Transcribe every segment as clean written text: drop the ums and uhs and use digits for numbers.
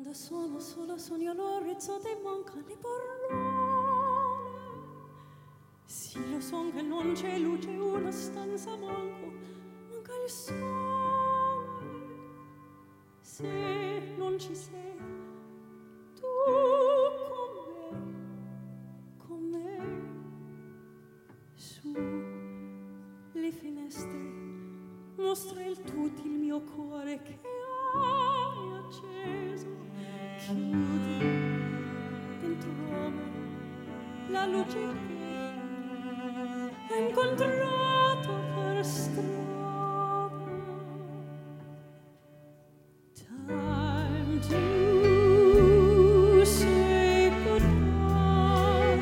sono sola, sogno all'orizzonte e manca le parole. Sì, lo son che non c'è luce, una stanza manca il sole. Se non ci sei, tu con me, su le finestre, mostra il tutto il mio cuore che hai acceso. Chiudi dentro Roma la luce che hai incontrato per strada. Time to say goodbye.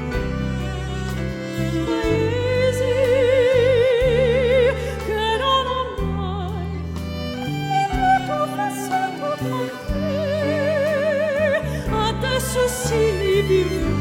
Paesi che non ho mai veduto passato con te. Adesso sì, vivi